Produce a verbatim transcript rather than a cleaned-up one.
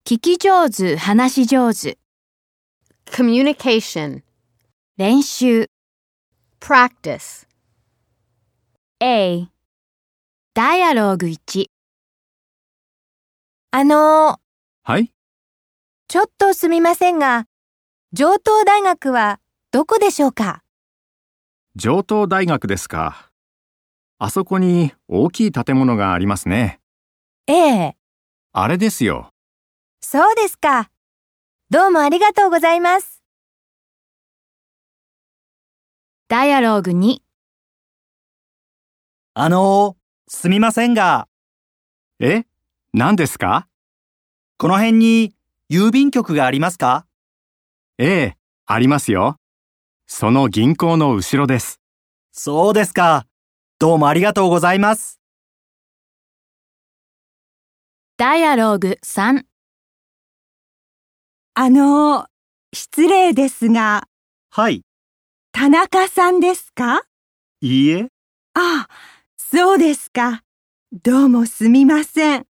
聞き上手、話し上手。 communication, 練習。 practice. A、ダイアローグいち。 あのー、 はい、 ちょっとすみませんが、城東大学はどこでしょうか？ 城東大学ですか。あそこに大きい建物がありますね。 ええ、 あれですよ。 そうですか。どうもありがとうございます。 ダイアローグに。 あのー、すみませんが、 え、何ですか？ この辺に郵便局がありますか？ ええ、ありますよ。その銀行の後ろです。 そうですか。どうもありがとうございます。 ダイアローグさん。 あの、失礼ですが、 はい。 田中さんですか？ いいえ。 ああ、そうですか。どうもすみません。